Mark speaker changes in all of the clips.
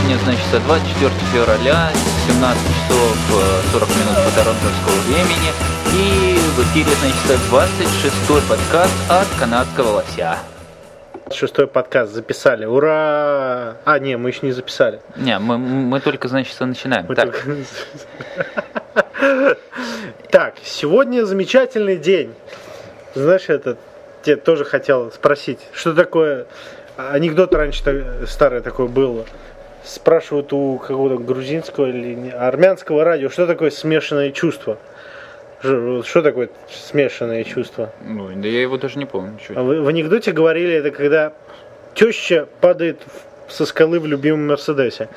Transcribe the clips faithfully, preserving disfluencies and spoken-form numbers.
Speaker 1: Сегодня, значит, двадцать четвёртого февраля, семнадцать часов сорок минут по торонтовскому времени. И в эфире, значит, двадцать шестой подкаст от канадского лося.
Speaker 2: Шестой подкаст записали. Ура! А, не, мы еще не записали.
Speaker 1: Не, мы, мы только, значит, начинаем.
Speaker 2: Мы
Speaker 1: Так.
Speaker 2: Только... так, сегодня замечательный день. Знаешь, это тебе тоже хотел спросить, что такое... Анекдот раньше старый такой был. Спрашивают у какого-то грузинского или армянского радио, что такое смешанное чувство. Что такое смешанное чувство?
Speaker 1: Ну, да я его даже не помню.
Speaker 2: В, в анекдоте говорили, это когда теща падает со скалы в любимом Мерседесе.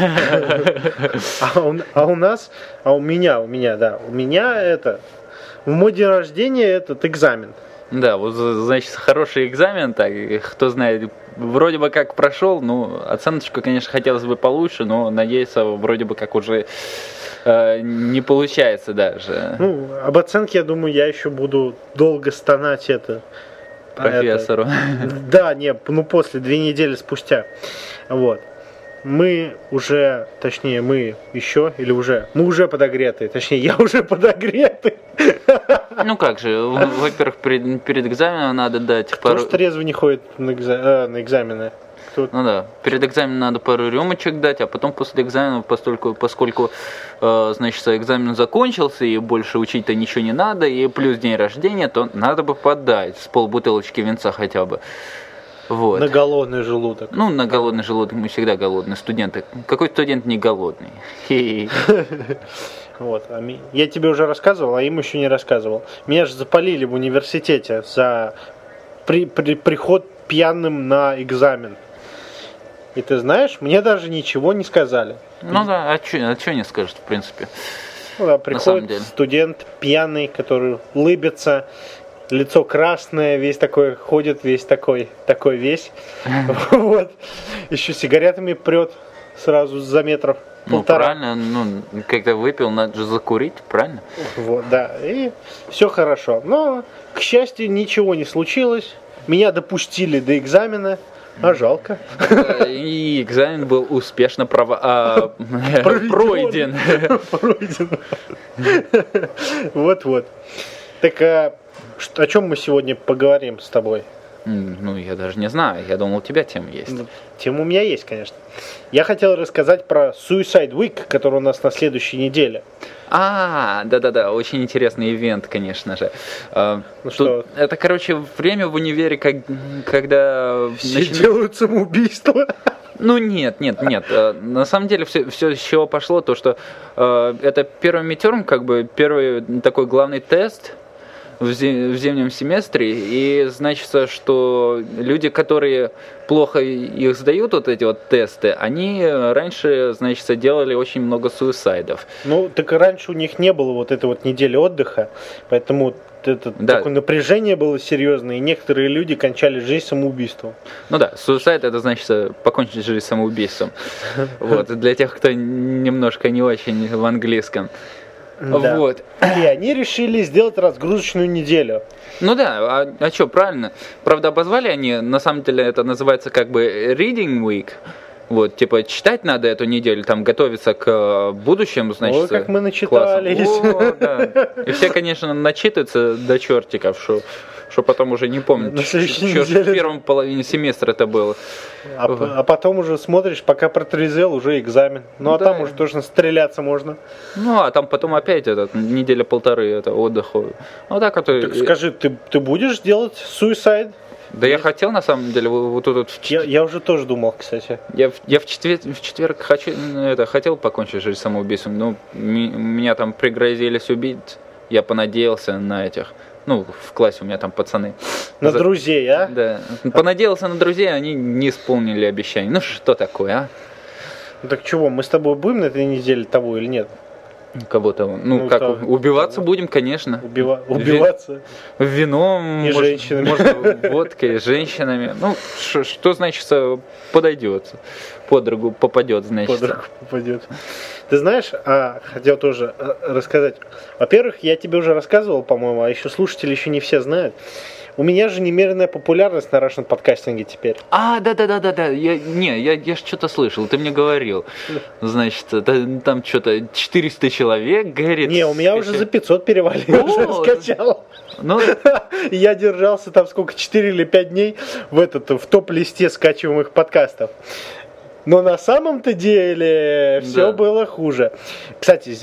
Speaker 2: А у нас, а у меня, у меня, да, у меня это, в мой день рождения этот экзамен.
Speaker 1: Да, вот, значит, хороший экзамен, так, кто знает, вроде бы как прошел, ну, оценочку, конечно, хотелось бы получше, но, надеюсь, вроде бы как уже э, не получается даже.
Speaker 2: Ну, об оценке, я думаю, я еще буду долго стонать это.
Speaker 1: Профессору.
Speaker 2: Это, да, не, ну, после, две недели спустя. Вот. Мы уже, точнее, мы еще, или уже, мы уже подогреты, точнее, я уже подогретый.
Speaker 1: Ну как же, во-первых, перед, перед экзаменом надо дать
Speaker 2: Кто пару... Кто ж трезво не ходит на, экза... а, на экзамены? Кто...
Speaker 1: Ну да, перед экзаменом надо пару рюмочек дать, а потом после экзамена, поскольку, поскольку э, значит, экзамен закончился, и больше учить-то ничего не надо, и плюс день рождения, то надо бы подать с полбутылочки винца хотя бы. Вот.
Speaker 2: На голодный желудок.
Speaker 1: Ну, на голодный желудок мы всегда голодные студенты. Какой студент не голодный?
Speaker 2: Вот. Я тебе уже рассказывал, а им еще не рассказывал. Меня же запалили в университете за при, при, приход пьяным на экзамен. И ты знаешь, мне даже ничего не сказали.
Speaker 1: Ну да, а что а не скажут, в принципе.
Speaker 2: Ну, да, приходит студент пьяный, который улыбится. Лицо красное, весь такой, ходит весь такой, такой весь. Вот. Еще сигаретами прет сразу за метров
Speaker 1: ну,
Speaker 2: полтора.
Speaker 1: Правильно, ну, когда выпил, надо же закурить, правильно?
Speaker 2: Вот, да, и все хорошо. Но, к счастью, ничего не случилось. Меня допустили до экзамена, а жалко.
Speaker 1: И экзамен был успешно прово... а, пройден.
Speaker 2: Пройден. Вот-вот. Так, а о чем мы сегодня поговорим с тобой?
Speaker 1: Ну, я даже не знаю. Я думал, у тебя тема есть.
Speaker 2: Тема у меня есть, конечно. Я хотел рассказать про Suicide Week, который у нас на следующей неделе.
Speaker 1: А, да-да-да, очень интересный ивент, конечно же.
Speaker 2: Ну
Speaker 1: Тут,
Speaker 2: что?
Speaker 1: Это, короче, время в универе, как, когда...
Speaker 2: Все начали... делают самоубийство.
Speaker 1: Ну нет, нет, нет. На самом деле все, все с чего пошло, то что э, это первый мидтерм, как бы первый такой главный тест в зимнем семестре, и значится, что люди, которые плохо их сдают, вот эти вот тесты, они раньше, значит, делали очень много суицидов.
Speaker 2: Ну, так и раньше у них не было вот этой вот недели отдыха, поэтому это да. Такое напряжение было серьезное, и некоторые люди кончали жизнь самоубийством.
Speaker 1: Ну да, суицид это значит покончить жизнь самоубийством. Вот, для тех, кто немножко не очень в английском.
Speaker 2: Да. Вот. И они решили сделать разгрузочную неделю.
Speaker 1: Ну да, а, а что, правильно. Правда, обозвали они, на самом деле это называется как бы reading week. Вот, типа, читать надо эту неделю, там, готовиться к будущему, значит,
Speaker 2: ой, как мы начитались.
Speaker 1: О, да. И все, конечно, начитаются до чертиков, что, что потом уже не помню, что в первом половине семестра это было.
Speaker 2: А, а потом уже смотришь, пока протрезвел, уже экзамен. Ну, а да. Там уже точно стреляться можно.
Speaker 1: Ну, а там потом опять этот, неделя-полторы это отдыха. Вот так вот.
Speaker 2: Так скажи, ты, ты будешь делать суицид?
Speaker 1: Да я хотел, на самом деле, вот тут... В...
Speaker 2: Я, я уже тоже думал, кстати.
Speaker 1: Я, я в, четверг, в четверг хочу, это, хотел покончить жизнь самоубийством, но меня там пригрозились убить, я понадеялся на этих... Ну, в классе у меня там пацаны.
Speaker 2: На За... друзей, а?
Speaker 1: Да. Понадеялся на друзей, они не исполнили обещаний. Ну, что такое, а?
Speaker 2: Ну, так чего, мы с тобой будем на этой неделе того или нет?
Speaker 1: Кого-то, ну, ну как, того, убиваться того. Будем, конечно.
Speaker 2: Убива... Убиваться?
Speaker 1: В... Вином,
Speaker 2: и может, женщинами.
Speaker 1: Может, водкой, что, ну, ш, что значит подойдет, под руку попадет, значит.
Speaker 2: Под руку попадет. Ты знаешь, а, хотел тоже рассказать. Во-первых, я тебе уже рассказывал, по-моему, а еще слушатели еще не все знают. У меня же немеренная популярность на Russian подкастинге теперь.
Speaker 1: А, да-да-да-да-да, я, не, я, я ж что-то слышал, ты мне говорил. Значит, это, там что-то четыреста человек, говорит.
Speaker 2: Не, у меня
Speaker 1: скачать.
Speaker 2: уже за пятьсот перевалило, уже скачал.
Speaker 1: Ну,
Speaker 2: я держался там сколько, четыре или пять дней в, этот, в топ-листе скачиваемых подкастов. Но на самом-то деле все
Speaker 1: да.
Speaker 2: было хуже. Кстати,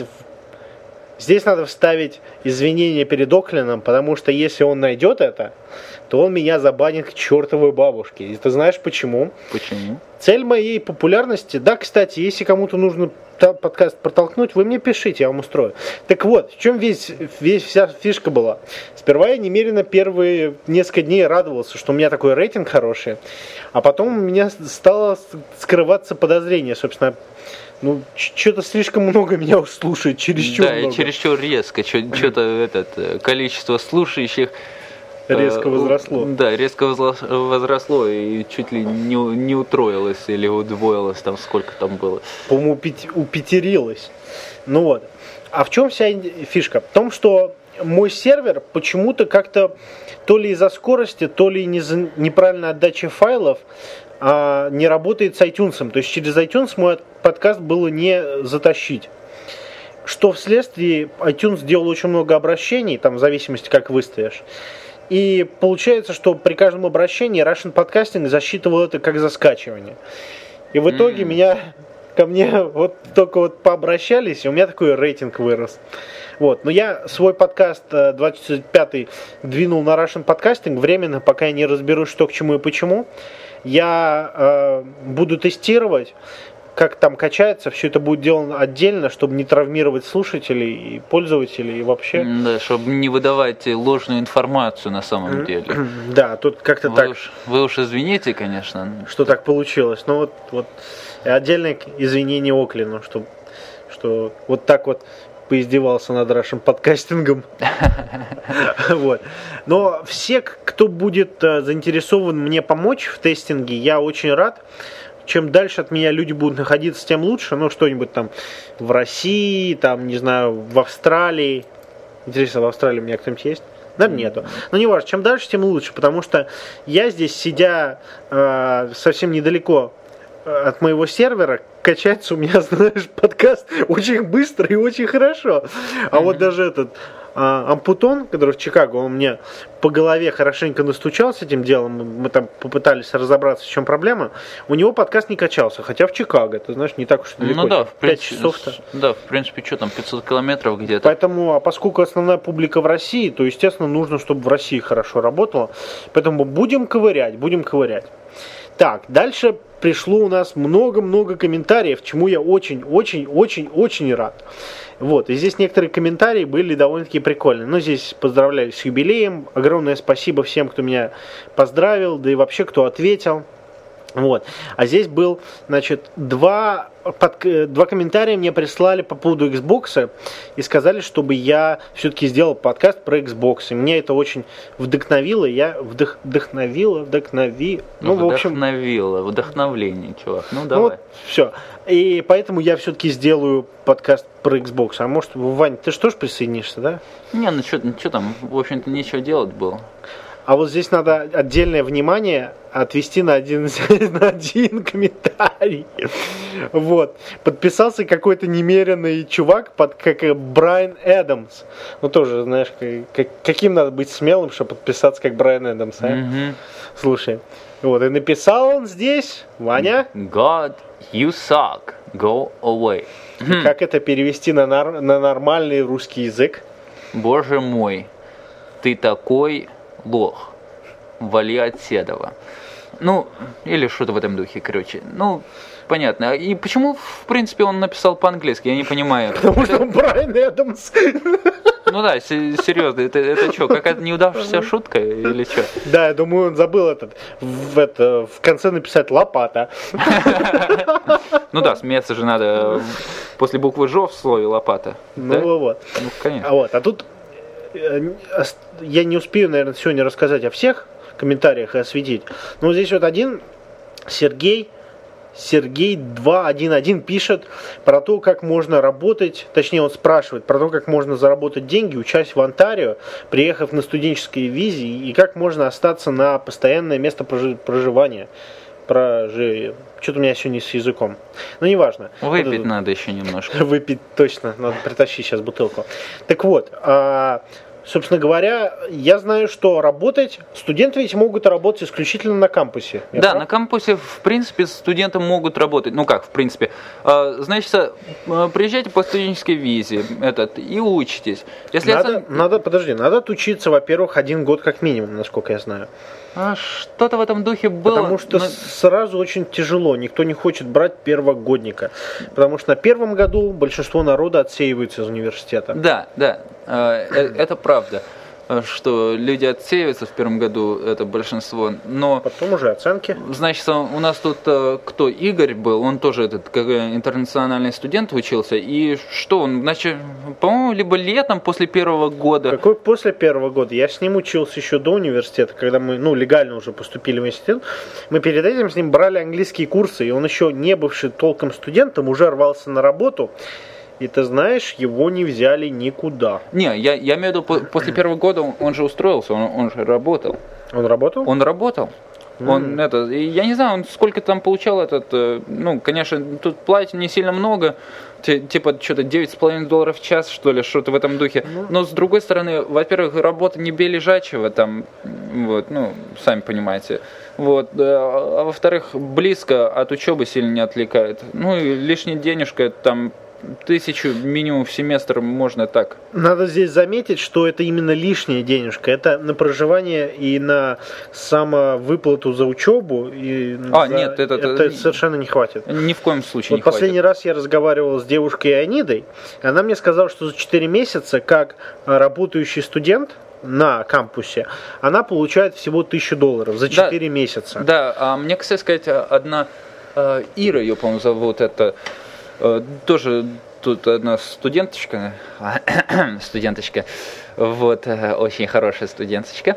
Speaker 2: здесь надо вставить извинения перед Оклином, потому что если он найдет это, то он меня забанит к чертовой бабушке. И ты знаешь почему?
Speaker 1: Почему?
Speaker 2: Цель моей популярности, да, кстати, если кому-то нужно подкаст протолкнуть, вы мне пишите, я вам устрою. Так вот, в чем весь, весь вся фишка была? Сперва я немерено первые несколько дней радовался, что у меня такой рейтинг хороший, а потом у меня стало скрываться подозрение, собственно, ну, что-то слишком много меня уж слушает, чересчур
Speaker 1: да,
Speaker 2: много.
Speaker 1: Да, и чересчур резко, что-то этот, количество слушающих
Speaker 2: резко возросло.
Speaker 1: Да, резко возросло и чуть ли не, не утроилось или удвоилось, там сколько там было.
Speaker 2: По-моему, упятерилось. Ну вот. А в чем вся фишка? В том, что мой сервер почему-то как-то то ли из-за скорости, то ли из-за неправильной отдачи файлов а, не работает с iTunes. То есть через iTunes мой подкаст было не затащить. Что вследствие iTunes сделал очень много обращений, там в зависимости как выставишь. И получается, что при каждом обращении Russian Podcasting засчитывал это как за скачивание. И в итоге mm-hmm. меня, ко мне вот только вот пообращались, и у меня такой рейтинг вырос. Вот. Но я свой подкаст двадцать пятый двинул на Russian Podcasting временно, пока я не разберусь, что к чему и почему. Я э, буду тестировать, как там качается, все это будет сделано отдельно, чтобы не травмировать слушателей и пользователей и вообще.
Speaker 1: Да, чтобы не выдавать ложную информацию на самом деле.
Speaker 2: Да, тут как-то
Speaker 1: вы
Speaker 2: так.
Speaker 1: Уж, вы уж извините, конечно.
Speaker 2: Что так получилось. Но вот, вот отдельное извинение Оклину, что, что вот так вот поиздевался над Russian подкастингом. Вот. Но все, кто будет заинтересован мне помочь в тестинге, я очень рад. Чем дальше от меня люди будут находиться, тем лучше. Ну, что-нибудь там в России, там, не знаю, в Австралии. Интересно, в Австралии у меня кто-нибудь есть? Наверное, нету. Но не важно, чем дальше, тем лучше. Потому что я здесь, сидя э, совсем недалеко от моего сервера, качается у меня, знаешь, подкаст очень быстро и очень хорошо. А mm-hmm. вот даже этот а, Ампутон, который в Чикаго, он мне по голове хорошенько настучал с этим делом. Мы там попытались разобраться, в чем проблема. У него подкаст не качался, хотя в Чикаго, это, знаешь, не так уж далеко.
Speaker 1: Ну да, в
Speaker 2: пять
Speaker 1: принципе,
Speaker 2: часов-то.
Speaker 1: Да, в принципе, что там, пятьсот километров где-то.
Speaker 2: Поэтому, а поскольку основная публика в России, то, естественно, нужно, чтобы в России хорошо работало. Поэтому будем ковырять, будем ковырять. Так, дальше пришло у нас много-много комментариев, чему я очень-очень-очень-очень рад. Вот, и здесь некоторые комментарии были довольно-таки прикольные. Ну, здесь поздравляю с юбилеем. Огромное спасибо всем, кто меня поздравил, да и вообще, кто ответил. Вот. А здесь был, значит, два, под, два комментария мне прислали по поводу Xbox и сказали, чтобы я все-таки сделал подкаст про Xbox. И меня это очень вдохновило. Я вдох, вдохновило, вдохнови...
Speaker 1: Ну, в общем... Вдохновило, вдохновление, чувак. Ну, давай.
Speaker 2: Ну, вот, все. И поэтому я все-таки сделаю подкаст про Xbox. А может, Вань, ты что ж присоединишься, да?
Speaker 1: Не, ну что там, в общем-то, нечего делать было.
Speaker 2: А вот здесь надо отдельное внимание отвести на один, на один комментарий. Вот. Подписался какой-то немеренный чувак, под, как Брайан Эдамс. Ну, тоже, знаешь, как, каким надо быть смелым, чтобы подписаться, как Брайан Эдамс, а?
Speaker 1: Mm-hmm.
Speaker 2: Слушай. Вот, и написал он здесь, Ваня.
Speaker 1: God, you suck. Go away.
Speaker 2: Как это перевести на, нар- на нормальный русский язык?
Speaker 1: Боже мой, ты такой... лох, вали от Седова. Ну, или что-то в этом духе, короче. Ну, понятно. И почему, в принципе, он написал по-английски, я не понимаю.
Speaker 2: Потому что он Брайан Эдамс.
Speaker 1: Ну да, серьезно, это, это что, какая-то неудавшаяся шутка или что?
Speaker 2: Да, я думаю, он забыл этот, в, это, в конце написать лопата.
Speaker 1: Ну да, смеяться же надо после буквы Ж в слове лопата.
Speaker 2: Ну вот.
Speaker 1: Ну, конечно.
Speaker 2: А вот, а тут я не успею, наверное, сегодня рассказать о всех комментариях и осветить. Но здесь вот один, Сергей Сергей два один один пишет про то, как можно работать, точнее он спрашивает про то, как можно заработать деньги, учась в Онтарио, приехав на студенческой визе, и как можно остаться на постоянное место проживания. Прожи... Что-то у меня сегодня с языком. Ну, неважно.
Speaker 1: Выпить
Speaker 2: вот,
Speaker 1: надо еще немножко.
Speaker 2: Выпить точно, надо притащить сейчас бутылку. Так вот, а... собственно говоря, я знаю, что работать, студенты ведь могут работать исключительно на кампусе.
Speaker 1: Я да, прав? На кампусе, в принципе, студенты могут работать. Ну как, в принципе. Значит, приезжайте по студенческой визе этот, и учитесь.
Speaker 2: Если надо, это... надо, подожди, надо отучиться, во-первых, один год как минимум, насколько я знаю.
Speaker 1: А что-то в этом духе было.
Speaker 2: Потому что но... сразу очень тяжело. Никто не хочет брать первогодника. Потому что на первом году большинство народа отсеивается из университета.
Speaker 1: Да, да. Это правда, что люди отсеиваются в первом году, это большинство, но...
Speaker 2: Потом уже оценки.
Speaker 1: Значит, у нас тут кто? Игорь был, он тоже этот как интернациональный студент учился, и что он, значит, по-моему, либо летом после первого года...
Speaker 2: Какой после первого года? Я с ним учился еще до университета, когда мы, ну, легально уже поступили в университет. Мы перед этим с ним брали английские курсы, и он еще не бывший толком студентом, уже рвался на работу. И ты знаешь, его не взяли никуда.
Speaker 1: Не, я, я имею в виду, после первого года он, он же устроился, он, он же работал.
Speaker 2: Он работал?
Speaker 1: Он работал. Mm. Он это, я не знаю, он сколько там получал этот, ну, конечно, тут платят не сильно много, типа что-то девять с половиной долларов в час, что ли, что-то в этом духе. Mm. Но с другой стороны, во-первых, работа не бей лежачего, там, вот, ну, сами понимаете. Вот, а во-вторых, близко от учебы сильно не отвлекает. Ну и лишняя денежка там. Тысячу минимум в семестр можно так.
Speaker 2: Надо здесь заметить, что это именно лишняя денежка. Это на проживание и на самовыплату за учебу. И
Speaker 1: а,
Speaker 2: за...
Speaker 1: нет, это,
Speaker 2: это совершенно не хватит.
Speaker 1: Ни в коем случае
Speaker 2: вот
Speaker 1: не
Speaker 2: последний
Speaker 1: хватит.
Speaker 2: раз я разговаривал с девушкой Анидой. Она мне сказала, что за четыре месяца, как работающий студент на кампусе, она получает всего тысячу долларов за четыре да, месяца.
Speaker 1: Да, а мне, кстати сказать, одна Ира, ее, по-моему, зовут, это... Тоже тут одна студенточка, студенточка, вот, очень хорошая студенточка.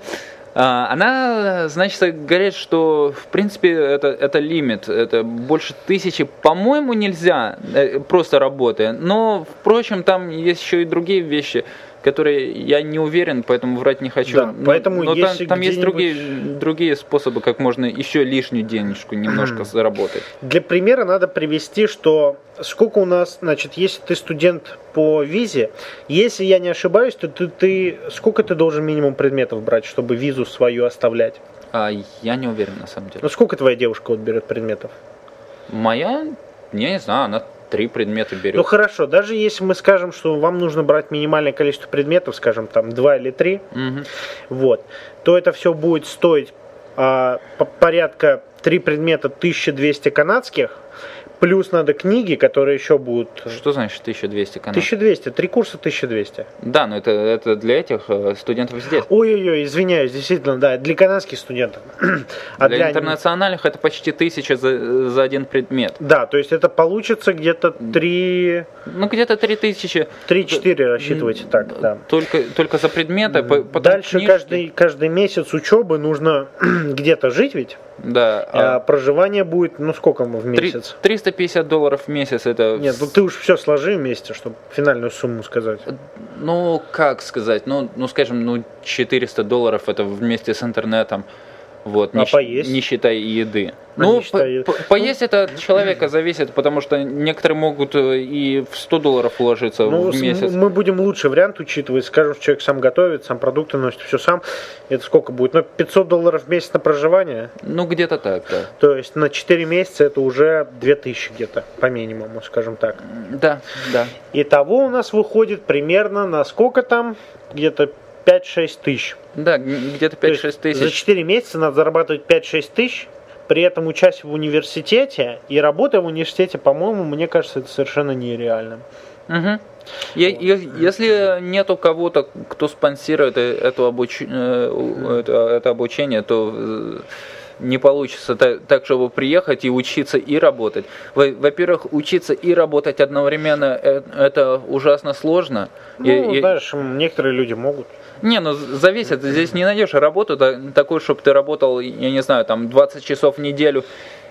Speaker 1: Она, значит, говорит, что, в принципе, это, это лимит, это больше тысячи, по-моему, нельзя, просто работая. Но, впрочем, там есть еще и другие вещи, которые я не уверен, поэтому врать не хочу.
Speaker 2: Да, поэтому
Speaker 1: но
Speaker 2: если
Speaker 1: там, там есть другие, другие способы, как можно еще лишнюю денежку немножко заработать.
Speaker 2: Для примера надо привести, что сколько у нас, значит, если ты студент по визе, если я не ошибаюсь, то ты, ты сколько ты должен минимум предметов брать, чтобы визу свою оставлять?
Speaker 1: А, я не уверен, на самом деле.
Speaker 2: Ну сколько твоя девушка вот берет предметов?
Speaker 1: Моя, я не знаю, она три предмета берет.
Speaker 2: Ну хорошо, даже если мы скажем, что вам нужно брать минимальное количество предметов, скажем там два или три,
Speaker 1: угу.
Speaker 2: вот, то это все будет стоить а, порядка три предмета тысяча двести канадских, плюс надо книги, которые еще будут...
Speaker 1: Что значит тысяча двести канадских?
Speaker 2: тысяча двести, три курса тысяча двести.
Speaker 1: Да, но это, это для этих студентов здесь.
Speaker 2: Ой-ой-ой, извиняюсь, действительно, да, для канадских студентов.
Speaker 1: А для, для интернациональных это почти тысяча за, за один предмет.
Speaker 2: Да, то есть это получится где-то три...
Speaker 1: Ну, где-то три тысячи.
Speaker 2: три-четыре рассчитывайте так, да.
Speaker 1: Только, только за предметы.
Speaker 2: Дальше каждый, каждый месяц учебы нужно где-то жить ведь.
Speaker 1: Да.
Speaker 2: А, а проживание будет, ну сколько в месяц?
Speaker 1: триста пятьдесят долларов в месяц это...
Speaker 2: Нет, ну ты уж все сложи вместе, чтобы финальную сумму сказать.
Speaker 1: Ну, как сказать, ну, ну скажем, ну четыреста долларов это вместе с интернетом. Вот,
Speaker 2: а
Speaker 1: не,
Speaker 2: поесть?
Speaker 1: Не считая еды.
Speaker 2: А
Speaker 1: ну,
Speaker 2: считая...
Speaker 1: по, по, поесть это от человека зависит, потому что некоторые могут и в сто долларов уложиться
Speaker 2: ну,
Speaker 1: в месяц.
Speaker 2: Мы будем лучший вариант учитывать. Скажем, что человек сам готовит, сам продукты носит, все сам. Это сколько будет? Ну, пятьсот долларов в месяц на проживание?
Speaker 1: Ну, где-то так, да.
Speaker 2: То есть на четыре месяца это уже две тысячи где-то, по минимуму, скажем так.
Speaker 1: Да, да.
Speaker 2: Итого у нас выходит примерно на сколько там? Где-то пять-шесть тысяч.
Speaker 1: Да, где-то пять-шесть тысяч.
Speaker 2: За четыре месяца надо зарабатывать пять-шесть тысяч, при этом учась в университете и работая в университете, по-моему, мне кажется, это совершенно нереально.
Speaker 1: Угу. Я, я, если нету кого-то, кто спонсирует это, обуч... это, это обучение, то не получится так, так, чтобы приехать и учиться и работать. Во-первых, учиться и работать одновременно это ужасно сложно.
Speaker 2: Ну,
Speaker 1: и,
Speaker 2: знаешь, и... некоторые люди могут.
Speaker 1: Не, ну зависит, здесь не найдешь работу такую, чтобы ты работал, я не знаю, там двадцать часов в неделю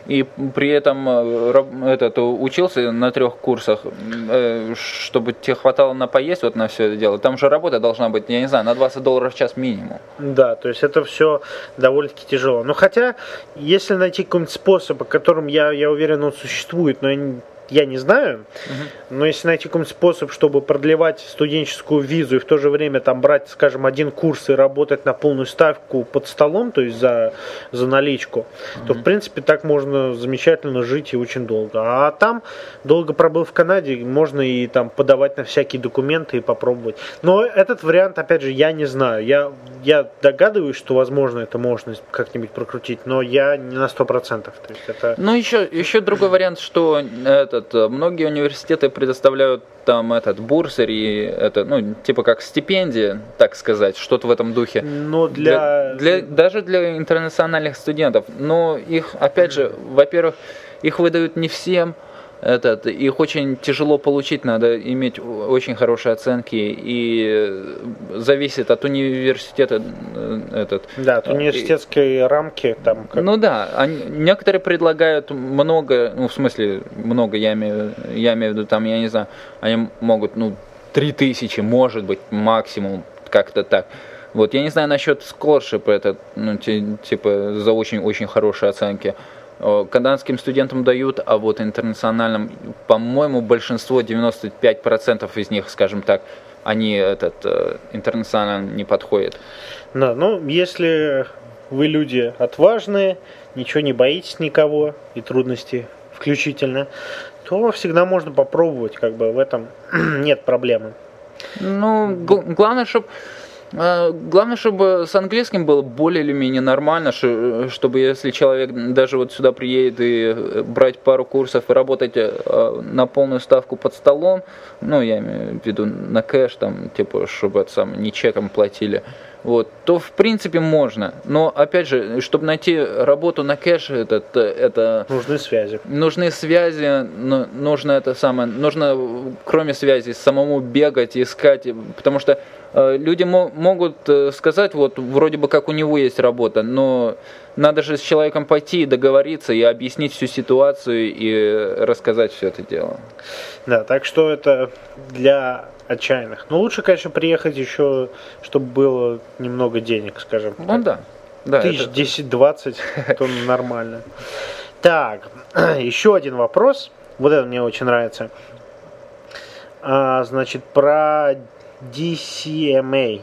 Speaker 1: и при этом э, этот, учился на трех курсах, э, чтобы тебе хватало на поесть, вот на все это дело, там же работа должна быть, я не знаю, на двадцать долларов в час минимум.
Speaker 2: Да, то есть это все довольно-таки тяжело. Но хотя, если найти какой-нибудь способ, о котором я, я уверен, он существует, но я не, я не знаю, угу. но если найти какой-нибудь способ, чтобы продлевать студенческую визу и в то же время там брать, скажем, один курс и работать на полную ставку под столом, то есть за, за наличку, угу. то в принципе так можно замечательно жить и очень долго. А там, долго пробыл в Канаде, можно и там подавать на всякие документы и попробовать. Но этот вариант, опять же, я не знаю. Я, я догадываюсь, что возможно это можно как-нибудь прокрутить, но я не на сто процентов. То есть это...
Speaker 1: Ну еще, еще другой вариант, что этот, многие университеты предоставляют там этот бурсер и это, ну, типа как стипендия, так сказать, что-то в этом духе.
Speaker 2: Но для...
Speaker 1: для, для даже для интернациональных студентов. Но их, опять же, во-первых, их выдают не всем. Этот, их очень тяжело получить, надо иметь очень хорошие оценки, и зависит от университета. Этот,
Speaker 2: да, от университетской и, рамки. Там как...
Speaker 1: Ну да, они, некоторые предлагают много, ну в смысле много, я имею, я имею в виду, там, я не знаю, они могут, ну, три тысячи, может быть, максимум, как-то так. Вот, я не знаю насчет scholarship, это, ну, типа, за очень-очень хорошие оценки. Канадским студентам дают, а вот интернациональным, по-моему, большинство, девяносто пять процентов из них, скажем так, они этот интернационально не подходят.
Speaker 2: Да, ну, если вы люди отважные, ничего не боитесь никого и трудностей включительно, то всегда можно попробовать, как бы в этом нет проблемы.
Speaker 1: Ну, главное, чтобы Главное, чтобы с английским было более или менее нормально, чтобы если человек даже вот сюда приедет и брать пару курсов и работать на полную ставку под столом, ну, я имею в виду на кэш, там, типа, чтобы это сам, не чеком платили, вот, то в принципе можно. Но опять же, чтобы найти работу на кэш, это, это
Speaker 2: нужны связи.
Speaker 1: Нужны связи, нужно это самое, нужно кроме связи самому бегать, искать, потому что люди могут сказать, вот вроде бы как у него есть работа, но надо же с человеком пойти и договориться, и объяснить всю ситуацию, и рассказать все это дело.
Speaker 2: Да, так что это для отчаянных. Но лучше, конечно, приехать еще, чтобы было немного денег, скажем.
Speaker 1: Ну да. да
Speaker 2: Тысяч десять-двадцать, то нормально. Так, еще один вопрос. Вот это мне очень нравится. А, значит, про ди си эм эй.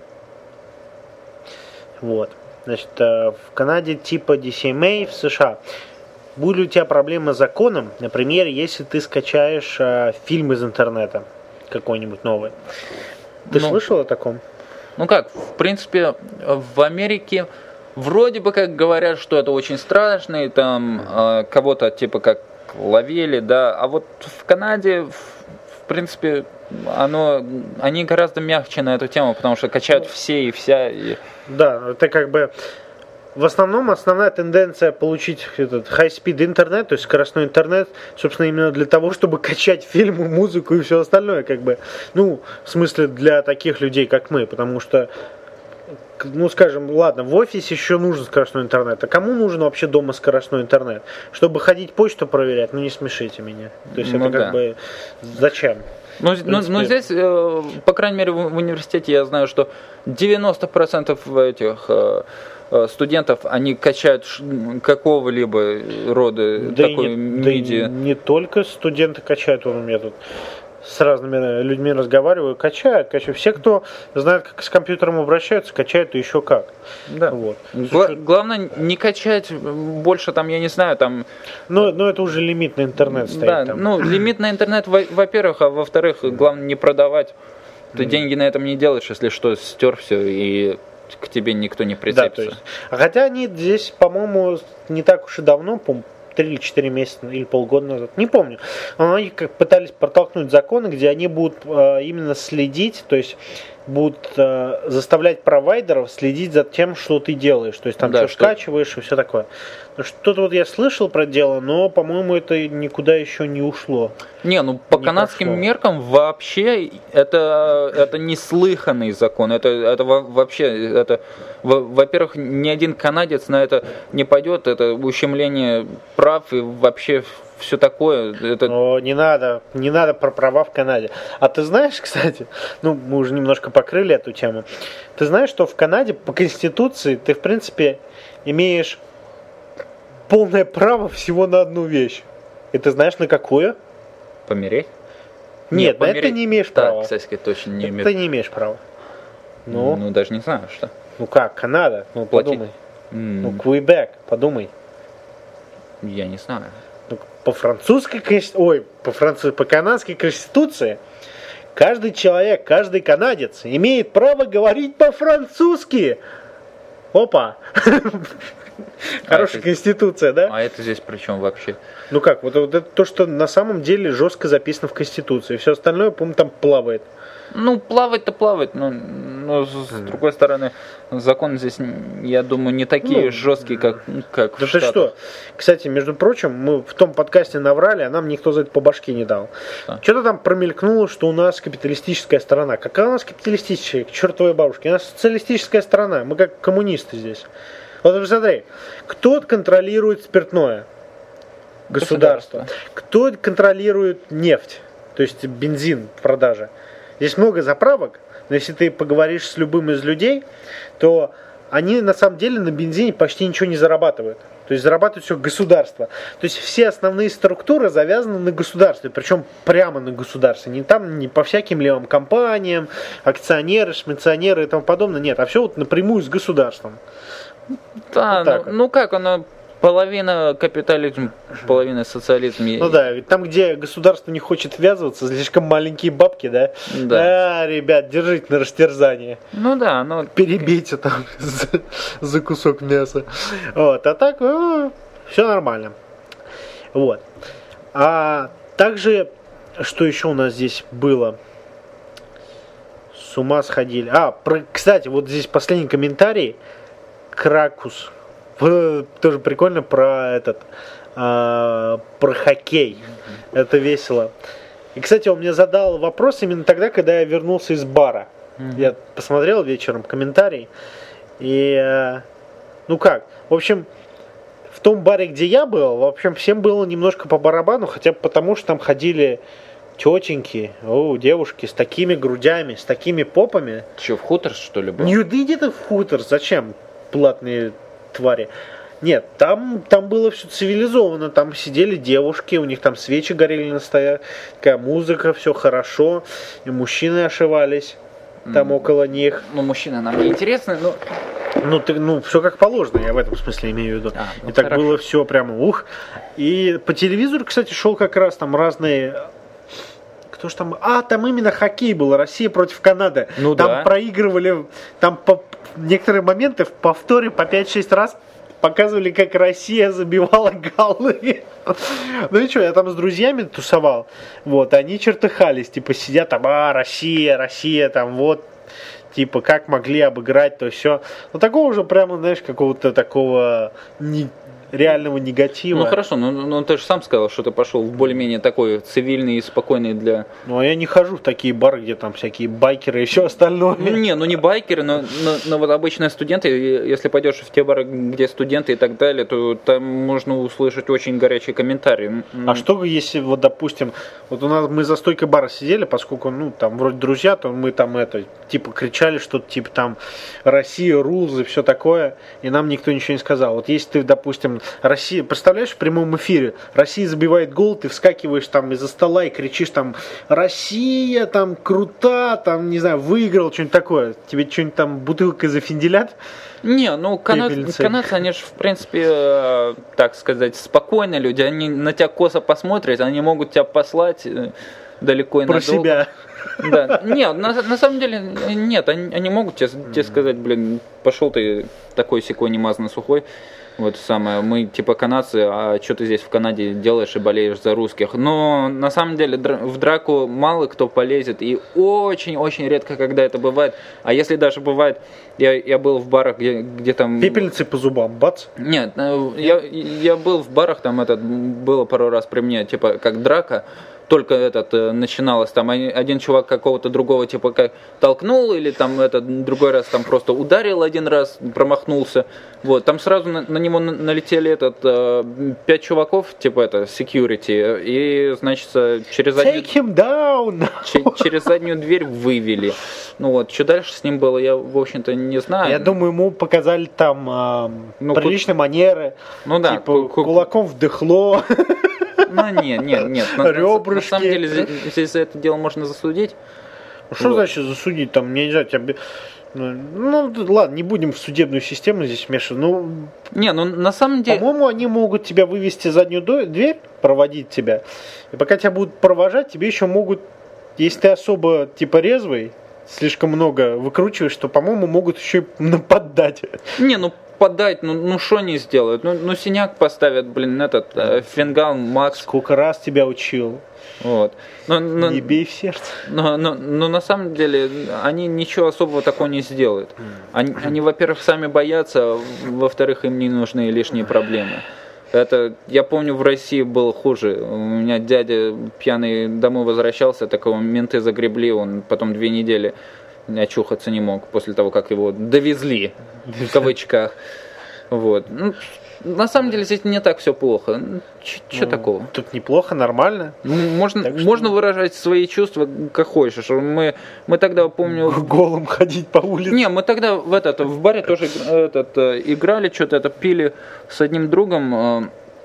Speaker 2: Вот. Значит, в Канаде типа ди си эм эй, в США. Будут ли у тебя проблемы с законом, например, если ты скачаешь а, фильм из интернета какой-нибудь новый? Ты ну, слышал о таком?
Speaker 1: Ну как, в принципе, в Америке вроде бы как говорят, что это очень страшно, и там э, кого-то типа как ловили, да, а вот в Канаде, в, в принципе, оно, они гораздо мягче на эту тему, потому что качают все и вся. И...
Speaker 2: Да, это как бы в основном основная тенденция получить этот high-speed интернет, то есть скоростной интернет, собственно, именно для того, чтобы качать фильмы, музыку и все остальное, как бы, ну, в смысле для таких людей, как мы, потому что, ну, скажем, ладно, в офисе еще нужен скоростной интернет, а кому нужен вообще дома скоростной интернет? Чтобы ходить почту проверять, ну, не смешите меня, то есть ну, это как да. бы зачем?
Speaker 1: Ну, ну, ну здесь, э, по крайней мере, в, в университете я знаю, что девяносто процентов этих э, студентов, они качают какого-либо рода
Speaker 2: да
Speaker 1: такой
Speaker 2: не,
Speaker 1: медиа.
Speaker 2: Да не только студенты качают, он у меня тут с разными людьми разговариваю, качают, качают. Все, кто знает, как с компьютером обращаются, качают и еще как.
Speaker 1: Да. Вот. Гла- главное не качать больше, там, я не знаю, там...
Speaker 2: Ну, ну это уже лимит на интернет стоит.
Speaker 1: Да,
Speaker 2: там.
Speaker 1: ну, лимит на интернет, во-первых, а во-вторых, главное не продавать. Ты mm. деньги на этом не делаешь, если что, стер все и к тебе никто не прицепится. Да, то есть,
Speaker 2: хотя они здесь, по-моему, не так уж и давно, по-моему, три или четыре месяца или полгода назад, не помню. Они как пытались протолкнуть законы, где они будут э, именно следить, то есть будут э, заставлять провайдеров следить за тем, что ты делаешь. То есть там
Speaker 1: Да,
Speaker 2: что
Speaker 1: что-
Speaker 2: скачиваешь и все такое. Что-то вот я слышал про дело, но, по-моему, это никуда еще не ушло.
Speaker 1: Не, ну по
Speaker 2: Не
Speaker 1: канадским
Speaker 2: прошло.
Speaker 1: меркам вообще это, это неслыханный закон. Это, это во- вообще, это, во- во-первых, ни один канадец на это не пойдет. Это ущемление прав и вообще все такое. Это...
Speaker 2: Но не надо, не надо про права в Канаде. А ты знаешь, кстати, ну, мы уже немножко покрыли эту тему. Ты знаешь, что в Канаде по Конституции ты, в принципе, имеешь полное право всего на одну вещь. И ты знаешь, на какую?
Speaker 1: Помереть?
Speaker 2: Нет, на это
Speaker 1: помереть-
Speaker 2: не имеешь
Speaker 1: так,
Speaker 2: права.
Speaker 1: кстати, точно не
Speaker 2: Это
Speaker 1: имею.
Speaker 2: ты не имеешь права. Ну,
Speaker 1: Ну, даже не знаю, что.
Speaker 2: ну как, Канада? Ну,
Speaker 1: Платить?
Speaker 2: подумай.
Speaker 1: М,
Speaker 2: Ну, Квебек, подумай.
Speaker 1: Я не знаю.
Speaker 2: Ну, по французской конституции, ой, по француз... по канадской конституции каждый человек, каждый канадец имеет право говорить по-французски. Опа! Хорошая
Speaker 1: это-
Speaker 2: конституция, да?
Speaker 1: А это здесь при чем вообще?
Speaker 2: Ну как, вот, вот это то, что на самом деле жестко записано в конституции. Все остальное, по-моему, там плавает.
Speaker 1: Ну, плавать-то плавать, но, но с, с другой стороны, законы здесь, я думаю, не такие
Speaker 2: Ну,
Speaker 1: жесткие, как, как
Speaker 2: Да
Speaker 1: в
Speaker 2: ты
Speaker 1: Штатах.
Speaker 2: что? Кстати, между прочим, мы в том подкасте наврали, а нам никто за это по башке не дал.
Speaker 1: Что?
Speaker 2: Что-то там промелькнуло, что у нас капиталистическая страна. Какая у нас капиталистическая? К чертовой бабушке. У нас социалистическая страна. Мы как коммунисты здесь. Вот посмотри, кто контролирует спиртное? Государство.
Speaker 1: Государство.
Speaker 2: Кто контролирует нефть? То есть бензин в продаже. Здесь много заправок, но если ты поговоришь с любым из людей, то они на самом деле на бензине почти ничего не зарабатывают. То есть зарабатывает все государство. То есть все основные структуры завязаны на государстве, причем прямо на государстве. Не там, не по всяким левым компаниям, акционеры, шмиционеры и тому подобное. Нет, а все вот напрямую с государством.
Speaker 1: Да,
Speaker 2: Вот так
Speaker 1: ну,
Speaker 2: вот.
Speaker 1: ну как, оно половина капитализм, половина социализм.
Speaker 2: Ну да, ведь там, где государство не хочет ввязываться, слишком маленькие бабки, да?
Speaker 1: Да.
Speaker 2: А, ребят, держите на растерзание.
Speaker 1: Ну да, ну
Speaker 2: Перебейте там за, за кусок мяса. Вот, а так, все нормально. Вот. А также, что еще у нас здесь было? С ума сходили. А, про, кстати, вот здесь последний комментарий. Кракус. Э, Тоже прикольно про этот, а, про хоккей. Это весело. И, кстати, он мне задал вопрос именно тогда, когда я вернулся из бара. Я посмотрел вечером комментарий. И, э, ну как, в общем, в том баре, где я был, в общем, всем было немножко по барабану, хотя бы потому, что там ходили тетеньки, о, девушки с такими грудями, с такими попами.
Speaker 1: что, в хутор, что ли, был?
Speaker 2: Не иди ты в хутор, зачем, платные твари? Нет, там, там было все цивилизованно, там сидели девушки, у них там свечи горели на столе, такая музыка, все хорошо, и мужчины ошивались там около них.
Speaker 1: Ну, мужчины нам не интересны, но...
Speaker 2: Ну, ты, ну, все как положено, я в этом смысле имею в виду.
Speaker 1: А, ну,
Speaker 2: и так
Speaker 1: хорошо.
Speaker 2: было все прямо ух. И по телевизору, кстати, шел как раз там разные. Кто ж там? А, там именно хоккей был, Россия против Канады.
Speaker 1: Ну
Speaker 2: там
Speaker 1: да.
Speaker 2: проигрывали, там по некоторые моменты в повторе по пять-шесть раз показывали, как Россия забивала голы. Ну и что, я там с друзьями тусовал. Вот, они чертыхались, типа сидят там, а, Россия, Россия, там вот. Типа, как могли обыграть, то все. Ну, такого уже прямо, знаешь, какого-то такого не- реального негатива.
Speaker 1: Ну хорошо, ну, ну ты же сам сказал, что ты пошел в более-менее такой цивильный и спокойный для...
Speaker 2: Ну, а я не хожу в такие бары, где там всякие байкеры и все остальное.
Speaker 1: Ну, не, ну не байкеры, но, но, но вот обычные студенты, и если пойдешь в те бары, где студенты и так далее, то там можно услышать очень горячие комментарии.
Speaker 2: А что если, вот, допустим, вот у нас мы за стойкой бара сидели, поскольку, ну, там, вроде друзья, то мы там, это, типа, кричали что-то, типа, там, Россия, рулз и все такое, и нам никто ничего не сказал. Вот если ты, допустим, Россия, представляешь, в прямом эфире, Россия забивает гол, ты вскакиваешь там из-за стола и кричишь там, Россия, там, крута, там, не знаю, выиграл, что-нибудь такое. Тебе что-нибудь там бутылкой зафинделят?
Speaker 1: Не, ну кана-
Speaker 2: Пепельницы.
Speaker 1: канадцы, они же, в принципе, э, так сказать, спокойные люди, они на тебя косо посмотрят, они могут тебя послать э, далеко и
Speaker 2: Про
Speaker 1: надолго.
Speaker 2: себя.
Speaker 1: Да, нет, на, на самом деле, нет, они, они могут тебе, тебе сказать, блин, пошел ты такой секой немазанный сухой. Вот самое, мы типа канадцы, а что ты здесь в Канаде делаешь и болеешь за русских? Но на самом деле в драку мало кто полезет, и очень-очень редко, когда это бывает. А если даже бывает, я, я был в барах, где, где там...
Speaker 2: Пепельницы по зубам, бац.
Speaker 1: Нет, я, я был в барах, там этот, было пару раз при мне, типа, как драка, только этот начиналось, там один чувак какого-то другого типа как толкнул, или там этот другой раз там просто ударил один раз, промахнулся, вот, там сразу на, на него на-налетели этот пять чуваков, типа это, security, и, значит, через заднюю,
Speaker 2: Take him down.
Speaker 1: Ч- через заднюю дверь вывели. Ну вот, что дальше с ним было, я, в общем-то, не знаю.
Speaker 2: Я думаю, ему показали там э,
Speaker 1: Ну,
Speaker 2: приличные манеры,
Speaker 1: Ну да,
Speaker 2: типа
Speaker 1: ку- ку-
Speaker 2: кулаком вдыхло.
Speaker 1: Ну нет, нет, нет. На, на-
Speaker 2: Ребрышки.
Speaker 1: на самом деле здесь, здесь за это дело можно засудить.
Speaker 2: Что
Speaker 1: Вот.
Speaker 2: значит засудить там, я не знаю, тебя... Ну, ну, ладно, не будем в судебную систему здесь вмешиваться. Ну,
Speaker 1: Не, ну на самом деле...
Speaker 2: по-моему, они могут тебя вывести в заднюю до- дверь, проводить тебя. И пока тебя будут провожать, тебе еще могут, если ты особо типа резвый, слишком много выкручиваешь, то, по-моему, могут еще и нападать.
Speaker 1: Не, ну подать, ну ну что они сделают? Ну, ну синяк поставят, блин, этот э, фингал, Макс.
Speaker 2: Сколько раз тебя учил.
Speaker 1: Вот. Но, но,
Speaker 2: Не бей в сердце.
Speaker 1: но, но, но на самом деле они ничего особого такого не сделают. Они, они, во-первых, сами боятся, во-вторых, им не нужны лишние проблемы. Это, я помню, в России было хуже. У меня дядя пьяный домой возвращался, такого менты загребли, он потом две недели очухаться не мог после того, как его довезли, в кавычках. Вот. Ну, на самом деле здесь не так все плохо. Что
Speaker 2: Ну,
Speaker 1: такого?
Speaker 2: Тут неплохо, нормально.
Speaker 1: Ну, Можно,
Speaker 2: Так что-
Speaker 1: можно выражать свои чувства как хочешь. Мы, мы тогда, помню...
Speaker 2: Голым ходить по улице.
Speaker 1: Не, мы тогда в, этот, в баре тоже этот, э, играли, что-то это пили с одним другом. э,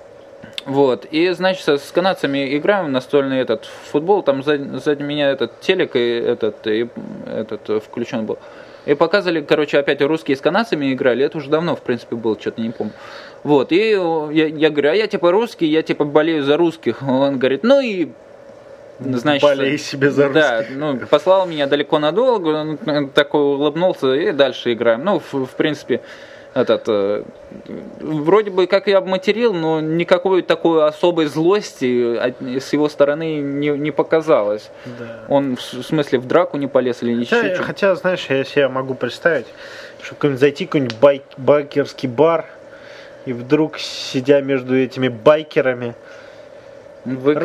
Speaker 1: Вот. И, значит, с канадцами играем в настольный этот футбол. Там сзади, сзади меня этот телек и этот, и этот э, включен был. И показывали, короче, опять русские с канадцами играли. Это уже давно, в принципе, было, что-то не помню. Вот. И я, я говорю, а я типа русский, я типа болею за русских. Он говорит, ну и... Значит,
Speaker 2: Болей себе за
Speaker 1: да,
Speaker 2: русских.
Speaker 1: ну, послал меня далеко надолго, он такой улыбнулся, и дальше играем. Ну, в, в принципе, этот, э, вроде бы как я обматерил, но никакой такой особой злости от, с его стороны не, не показалось.
Speaker 2: Да.
Speaker 1: Он, в, в смысле, в драку не полез или ничего.
Speaker 2: Хотя, хотя, знаешь, я себе могу представить, что какой-нибудь зайти в какой-нибудь байк, байкерский бар, и вдруг, сидя между этими байкерами,
Speaker 1: Вы-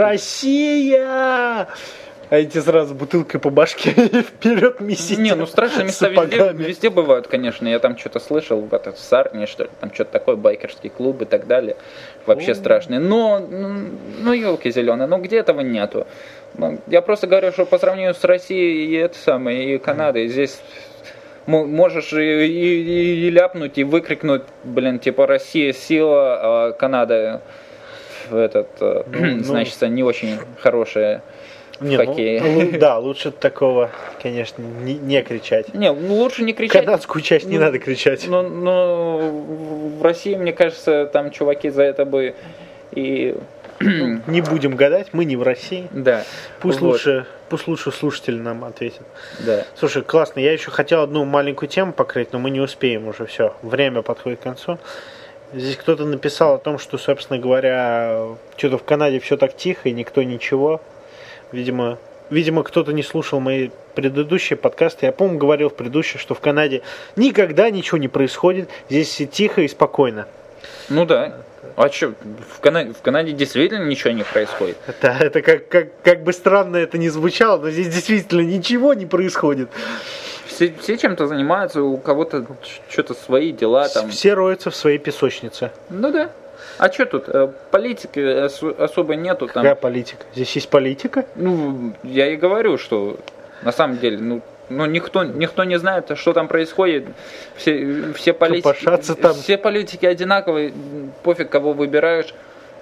Speaker 2: Россия! А эти сразу бутылкой по башке и вперед месить.
Speaker 1: Не, ну страшные места везде, везде бывают, конечно. Я там что-то слышал, в этот, в Сарне, что ли, там что-то такое, байкерский клуб и так далее. Вообще
Speaker 2: О.
Speaker 1: страшные. Но, ну, ну елки зеленые, ну где этого нету? Ну, я просто говорю, что по сравнению с Россией и это самое, и Канадой, здесь мо- можешь и, и- и ляпнуть, и выкрикнуть, блин, типа Россия сила, а Канада этот, э,
Speaker 2: Ну, ну.
Speaker 1: значит, не очень хорошая.
Speaker 2: Не,
Speaker 1: хоккее.
Speaker 2: ну, лу- да, лучше такого, конечно, не, не кричать.
Speaker 1: Не, ну, лучше не кричать.
Speaker 2: Канадскую часть не
Speaker 1: Ну,
Speaker 2: надо кричать.
Speaker 1: Но, но в России, мне кажется, там чуваки за это бы и...
Speaker 2: Не будем гадать, мы не в России.
Speaker 1: Да.
Speaker 2: Пусть
Speaker 1: Вот.
Speaker 2: лучше, пусть лучше слушатель нам ответит.
Speaker 1: Да.
Speaker 2: Слушай, классно, я еще хотел одну маленькую тему покрыть, но мы не успеем уже, все, время подходит к концу. Здесь кто-то написал о том, что, собственно говоря, что-то в Канаде все так тихо и никто ничего. Видимо, видимо, кто-то не слушал мои предыдущие подкасты. Я, по-моему, говорил в предыдущих, что в Канаде никогда ничего не происходит. Здесь все тихо и спокойно.
Speaker 1: Ну да. А что, в Канаде, в Канаде действительно ничего не происходит?
Speaker 2: Это, это как, как, как бы странно это ни звучало, но здесь действительно ничего не происходит.
Speaker 1: Все, все чем-то занимаются, у кого-то что-то свои дела там.
Speaker 2: Все роются в своей песочнице.
Speaker 1: Ну да. А что тут? Э, Политики ос- особо нету там.
Speaker 2: Какая политика? Здесь есть политика?
Speaker 1: Ну, я и говорю, что на самом деле, ну, ну никто, никто не знает, что там происходит. Все, все,
Speaker 2: Копошатся
Speaker 1: политики,
Speaker 2: там.
Speaker 1: все политики одинаковые, пофиг, кого выбираешь.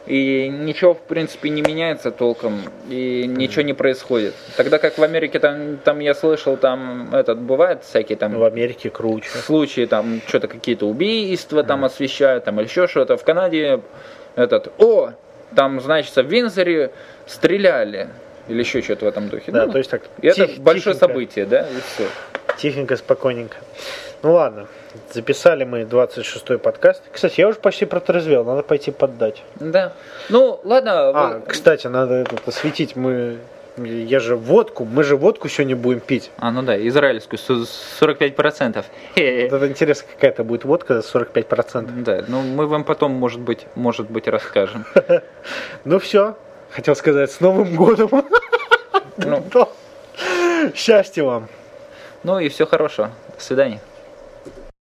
Speaker 1: И ничего, в принципе, не меняется толком, и ничего не происходит. Тогда как в Америке, там, там я слышал, там этот бывает всякие там
Speaker 2: В Америке круче.
Speaker 1: случаи, там что-то какие-то убийства там освещают, там или еще что-то. В Канаде этот, о, там, значит, в Виндзоре стреляли, или еще что-то в этом духе.
Speaker 2: Да,
Speaker 1: Ну,
Speaker 2: то есть так.
Speaker 1: и это
Speaker 2: тих-
Speaker 1: большое
Speaker 2: тихенько.
Speaker 1: событие, да, и все.
Speaker 2: Тихенько, спокойненько. Ну ладно, записали мы двадцать шестой подкаст. Кстати, я уже почти протрезвел, надо пойти поддать.
Speaker 1: Да. Ну, ладно.
Speaker 2: А,
Speaker 1: вы...
Speaker 2: кстати, надо этот осветить. Мы, я же водку, мы же водку сегодня будем пить.
Speaker 1: А, ну да, израильскую, сорок пять процентов.
Speaker 2: Вот это интересно, какая-то будет водка за сорок пять процентов.
Speaker 1: Да, ну мы вам потом, может быть, может быть, расскажем.
Speaker 2: Ну все, хотел сказать, с Новым годом. Счастья вам.
Speaker 1: Ну и всего хорошего. До свидания.